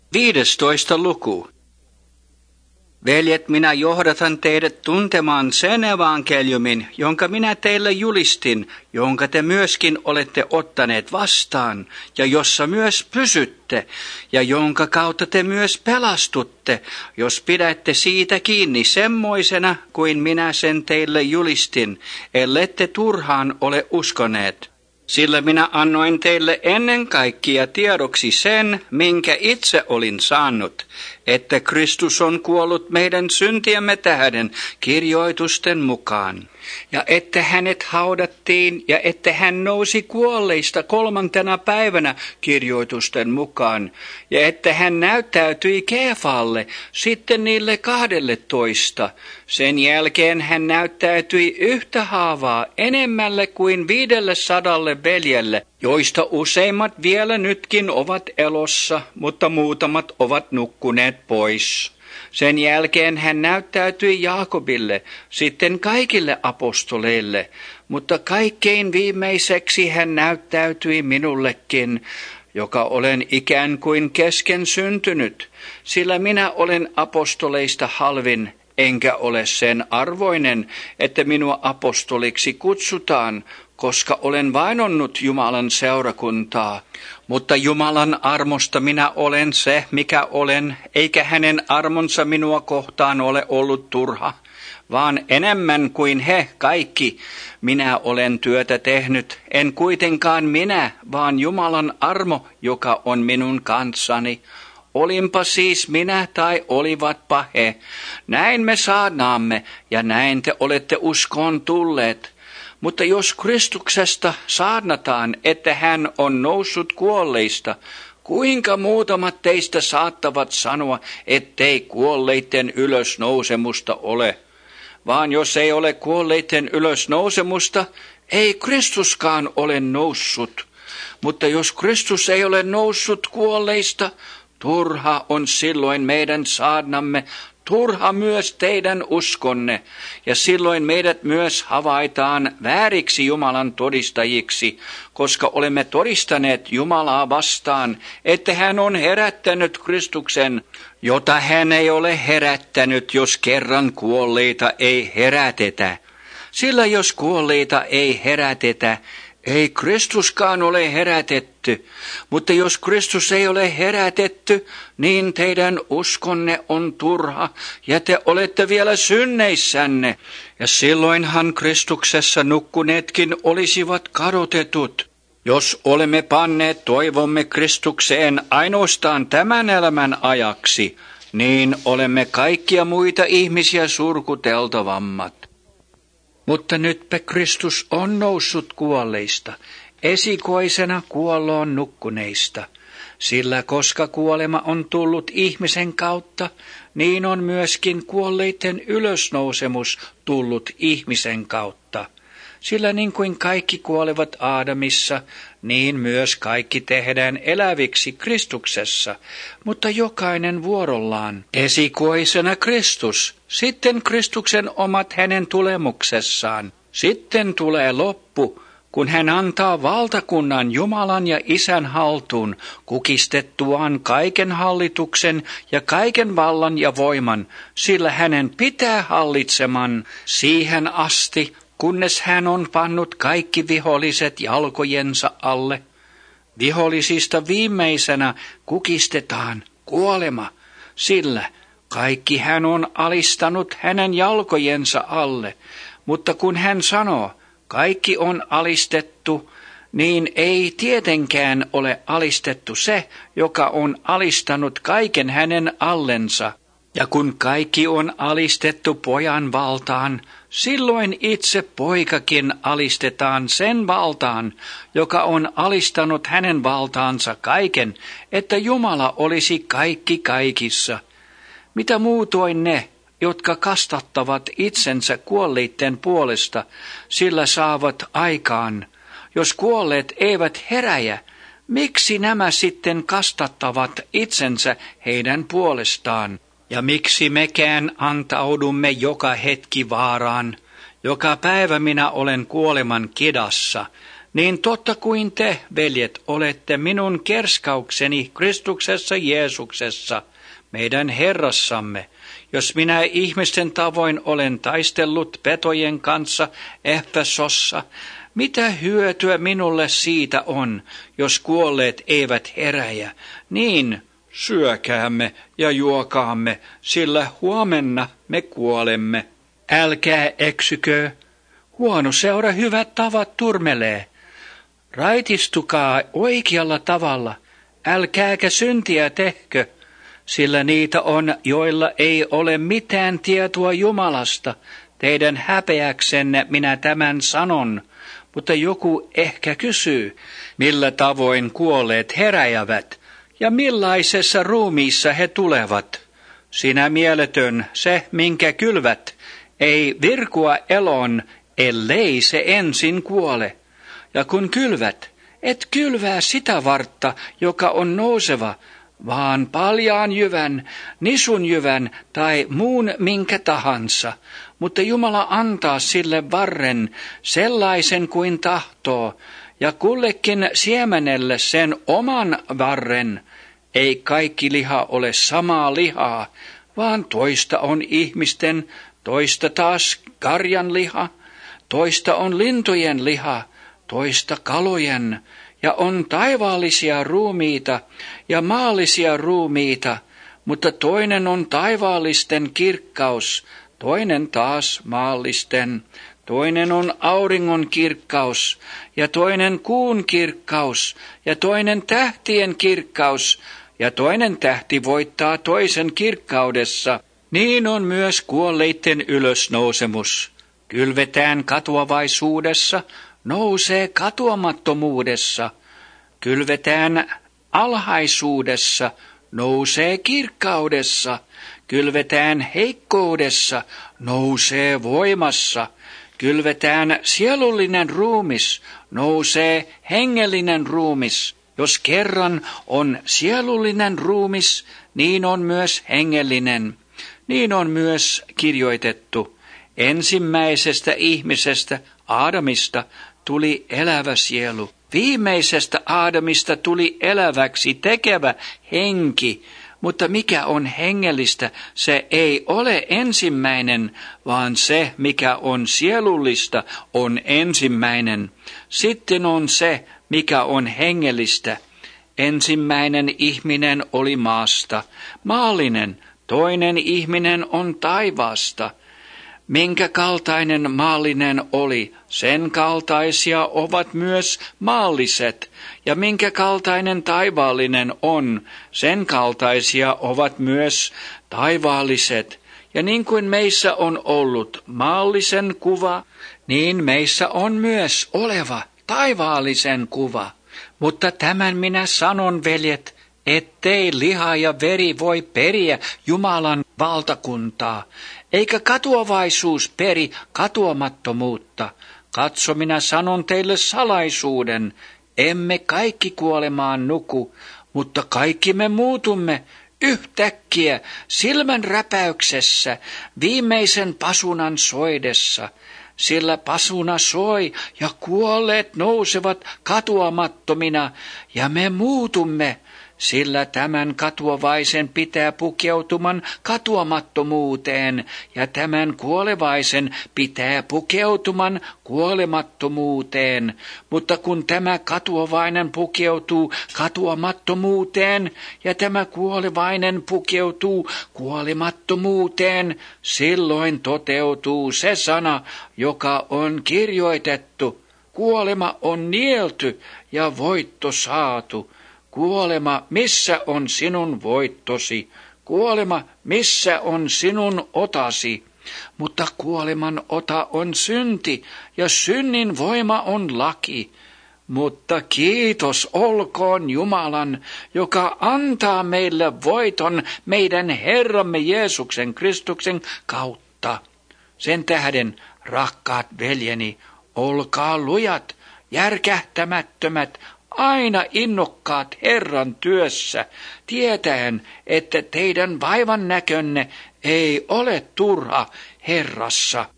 15. luku. Veljet, minä johdatan teidät tuntemaan sen evankeliumin, jonka minä teille julistin, jonka te myöskin olette ottaneet vastaan, ja jossa myös pysytte, ja jonka kautta te myös pelastutte, jos pidätte siitä kiinni semmoisena kuin minä sen teille julistin, ellette turhaan ole uskoneet. Sillä minä annoin teille ennen kaikkea tiedoksi sen, minkä itse olin saanut, että Kristus on kuollut meidän syntiemme tähden kirjoitusten mukaan, ja että hänet haudattiin, ja että hän nousi kuolleista 3. päivänä kirjoitusten mukaan, ja että hän näyttäytyi Keefalle, sitten niille 12. Sen jälkeen hän näyttäytyi yhtä haavaa enemmälle kuin 500 veljelle, joista useimmat vielä nytkin ovat elossa, mutta muutamat ovat nukkuneet pois. Sen jälkeen hän näyttäytyi Jaakobille, sitten kaikille apostoleille, mutta kaikkein viimeiseksi hän näyttäytyi minullekin, joka olen ikään kuin kesken syntynyt, sillä minä olen apostoleista halvin, enkä ole sen arvoinen, että minua apostoliksi kutsutaan, koska olen vainonnut Jumalan seurakuntaa. Mutta Jumalan armosta minä olen se, mikä olen, eikä hänen armonsa minua kohtaan ole ollut turha, vaan enemmän kuin he kaikki minä olen työtä tehnyt, en kuitenkaan minä, vaan Jumalan armo, joka on minun kanssani. Olinpa siis minä tai olivatpa he. Näin me saarnaamme ja näin te olette uskoon tulleet. Mutta jos Kristuksesta saarnataan, että hän on noussut kuolleista, kuinka muutamat teistä saattavat sanoa, ettei kuolleiden ylösnousemusta ole? Vaan jos ei ole kuolleiden ylösnousemusta, ei Kristuskaan ole noussut. Mutta jos Kristus ei ole noussut kuolleista, turha on silloin meidän saarnamme, turha myös teidän uskonne, ja silloin meidät myös havaitaan vääriksi Jumalan todistajiksi, koska olemme todistaneet Jumalaa vastaan, että hän on herättänyt Kristuksen, jota hän ei ole herättänyt, jos kerran kuolleita ei herätetä. Sillä jos kuolleita ei herätetä, ei Kristuskaan ole herätetty, mutta jos Kristus ei ole herätetty, niin teidän uskonne on turha ja te olette vielä synneissänne. Ja silloinhan Kristuksessa nukkuneetkin olisivat kadotetut. Jos olemme panneet toivomme Kristukseen ainoastaan tämän elämän ajaksi, niin olemme kaikkia muita ihmisiä surkuteltavammat. Mutta nytpä Kristus on noussut kuolleista, esikoisena kuolloon nukkuneista, sillä koska kuolema on tullut ihmisen kautta, niin on myöskin kuolleiden ylösnousemus tullut ihmisen kautta. Sillä niin kuin kaikki kuolevat Aadamissa, niin myös kaikki tehdään eläviksi Kristuksessa, mutta jokainen vuorollaan. Esikoisena Kristus, sitten Kristuksen omat hänen tulemuksessaan. Sitten tulee loppu, kun hän antaa valtakunnan Jumalan ja Isän haltuun, kukistettuaan kaiken hallituksen ja kaiken vallan ja voiman, sillä hänen pitää hallitseman siihen asti, kunnes hän on pannut kaikki viholliset jalkojensa alle. Vihollisista viimeisenä kukistetaan kuolema, sillä kaikki hän on alistanut hänen jalkojensa alle. Mutta kun hän sanoo, kaikki on alistettu, niin ei tietenkään ole alistettu se, joka on alistanut kaiken hänen allensa. Ja kun kaikki on alistettu pojan valtaan, silloin itse poikakin alistetaan sen valtaan, joka on alistanut hänen valtaansa kaiken, että Jumala olisi kaikki kaikissa. Mitä muutoin ne, jotka kastattavat itsensä kuolleiden puolesta, sillä saavat aikaan? Jos kuolleet eivät heräjä, miksi nämä sitten kastattavat itsensä heidän puolestaan? Ja miksi mekään antaudumme joka hetki vaaraan? Joka päivä minä olen kuoleman kidassa. Niin totta kuin te, veljet, olette minun kerskaukseni Kristuksessa Jeesuksessa, meidän Herrassamme. Jos minä ihmisten tavoin olen taistellut petojen kanssa Efesossa, mitä hyötyä minulle siitä on, jos kuolleet eivät heräjä? Niin, syökäämme ja juokaamme, sillä huomenna me kuolemme. Älkää eksykö, huono seura hyvät tavat turmelee. Raitistukaa oikealla tavalla, älkääkä syntiä tehkö, sillä niitä on, joilla ei ole mitään tietoa Jumalasta. Teidän häpeäksenne minä tämän sanon, mutta joku ehkä kysyy, millä tavoin kuolleet heräjävät ja millaisessa ruumiissa he tulevat. Sinä mieletön, se minkä kylvät, ei virkua eloon, ellei se ensin kuole. Ja kun kylvät, et kylvää sitä vartta, joka on nouseva, vaan paljaan jyvän, nisun jyvän tai muun minkä tahansa. Mutta Jumala antaa sille varren sellaisen kuin tahtoo, ja kullekin siemenelle sen oman varren. Ei kaikki liha ole samaa lihaa, vaan toista on ihmisten, toista taas karjan liha, toista on lintujen liha, toista kalojen, ja on taivaallisia ruumiita ja maallisia ruumiita, mutta toinen on taivaallisten kirkkaus, toinen taas maallisten, toinen on auringon kirkkaus, ja toinen kuun kirkkaus, ja toinen tähtien kirkkaus, ja toinen tähti voittaa toisen kirkkaudessa. Niin on myös kuolleiden ylösnousemus. Kylvetään katoavaisuudessa, nousee katoamattomuudessa. Kylvetään alhaisuudessa, nousee kirkkaudessa. Kylvetään heikkoudessa, nousee voimassa. Kylvetään sielullinen ruumis, nousee hengellinen ruumis. Jos kerran on sielullinen ruumis, niin on myös hengellinen. Niin on myös kirjoitettu. Ensimmäisestä ihmisestä, Aadamista, tuli elävä sielu. Viimeisestä Aadamista tuli eläväksi tekevä henki. Mutta mikä on hengellistä, se ei ole ensimmäinen, vaan se, mikä on sielullista, on ensimmäinen. Sitten on se, mikä on hengellistä. Ensimmäinen ihminen oli maasta, maallinen, toinen ihminen on taivaasta. Minkä kaltainen maallinen oli, sen kaltaisia ovat myös maalliset, ja minkä kaltainen taivaallinen on, sen kaltaisia ovat myös taivaalliset. Ja niin kuin meissä on ollut maallisen kuva, niin meissä on myös oleva taivaallisen kuva. Mutta tämän minä sanon, veljet, ettei liha ja veri voi periä Jumalan valtakuntaa, eikä katoavaisuus peri katoamattomuutta. Katso, minä sanon teille salaisuuden, emme kaikki kuolemaan nuku, mutta kaikki me muutumme yhtäkkiä silmän räpäyksessä, viimeisen pasunan soidessa. Sillä pasuna soi ja kuolleet nousevat katoamattomina ja me muutumme. Sillä tämän katoavaisen pitää pukeutuman katoamattomuuteen ja tämän kuolevaisen pitää pukeutuman kuolemattomuuteen. Mutta kun tämä katoavainen pukeutuu katoamattomuuteen ja tämä kuolevainen pukeutuu kuolemattomuuteen, silloin toteutuu se sana, joka on kirjoitettu. Kuolema on nielty ja voitto saatu. Kuolema, missä on sinun voittosi? Kuolema, missä on sinun otasi? Mutta kuoleman ota on synti, ja synnin voima on laki. Mutta kiitos olkoon Jumalan, joka antaa meille voiton meidän Herramme Jeesuksen Kristuksen kautta. Sen tähden, rakkaat veljeni, olkaa lujat, järkähtämättömät, aina innokkaat Herran työssä, tietäen, että teidän vaivan näkönne ei ole turha Herrassa.